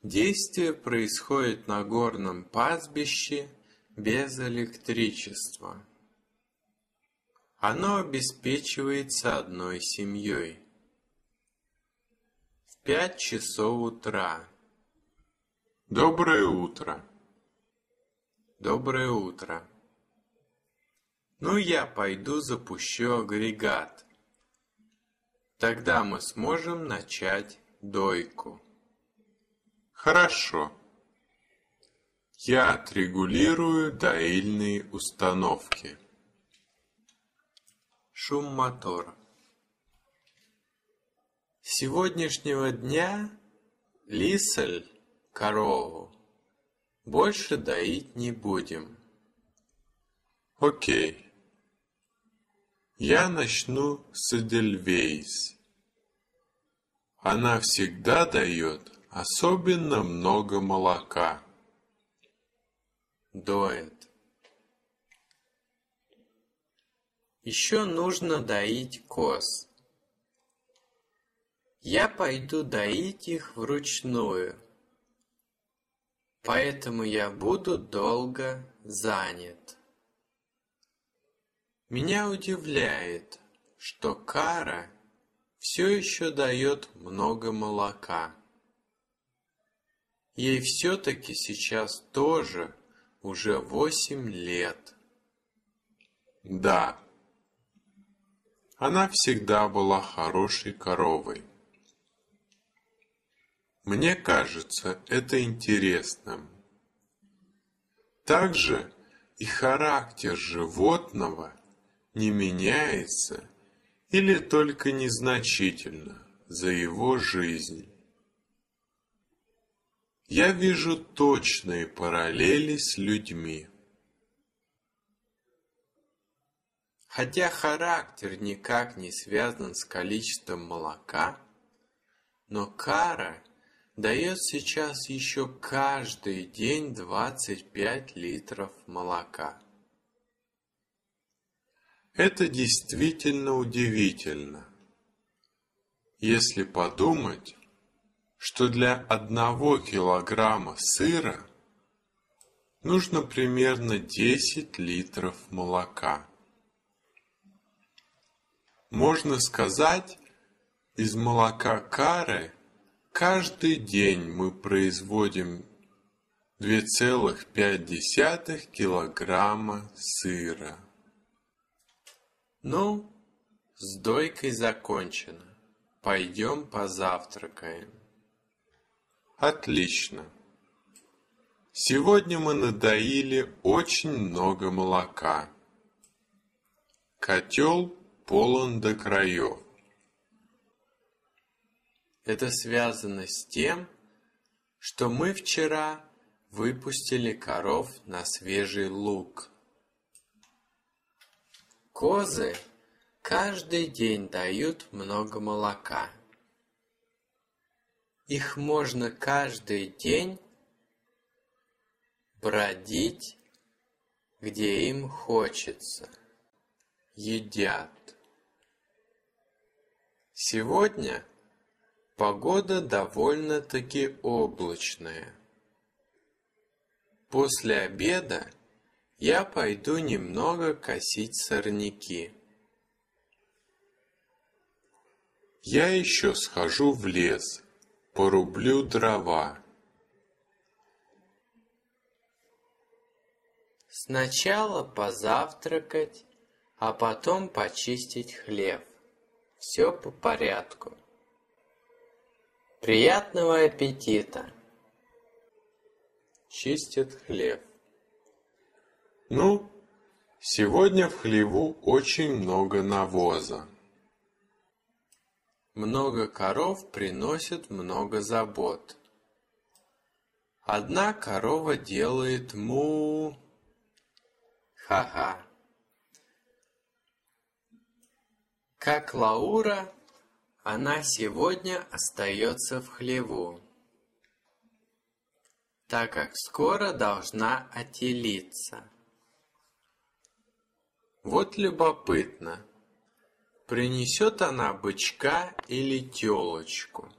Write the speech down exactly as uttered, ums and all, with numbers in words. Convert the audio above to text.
Действие происходит на горном пастбище без электричества. Оно обеспечивается одной семьей. В пять часов утра. Доброе утро. Доброе утро. Ну, я пойду запущу агрегат. Тогда мы сможем начать дойку. Хорошо. Я отрегулирую доильные установки. Шум мотора. С сегодняшнего дня Лисель, корову, больше доить не будем. Окей. Я начну с Эдельвейс. Она всегда дает особенно много молока. Доет. Еще нужно доить коз. Я пойду доить их вручную, поэтому я буду долго занят. Меня удивляет, что Кара все еще дает много молока. Ей все-таки сейчас тоже уже восемь лет. Да. Она всегда была хорошей коровой. Мне кажется это интересным. Также и характер животного не меняется или только незначительно за его жизнь. Я вижу точные параллели с людьми. Хотя характер никак не связан с количеством молока, но Кара дает сейчас еще каждый день двадцать пять литров молока. Это действительно удивительно. Если подумать, что для одного килограмма сыра нужно примерно десять литров молока. Можно сказать, из молока Кары каждый день мы производим две целых пять десятых килограмма сыра. Ну, с дойкой закончено. Пойдем позавтракаем. Отлично. Сегодня мы надоили очень много молока. Котел полон до краев. Это связано с тем, что мы вчера выпустили коров на свежий луг. Козы каждый день дают много молока. Их можно каждый день бродить, где им хочется. Едят. Сегодня погода довольно-таки облачная. После обеда я пойду немного косить сорняки. Я еще схожу в лес, порублю дрова. Сначала позавтракать, а потом почистить хлеб. Все по порядку. Приятного аппетита! Чистят хлеб. Ну, сегодня в хлеву очень много навоза. Много коров приносит много забот. Одна корова делает му. Ха-ха. Как Лаура, она сегодня остается в хлеву, так как скоро должна отелиться. Вот любопытно, принесет она бычка или телочку.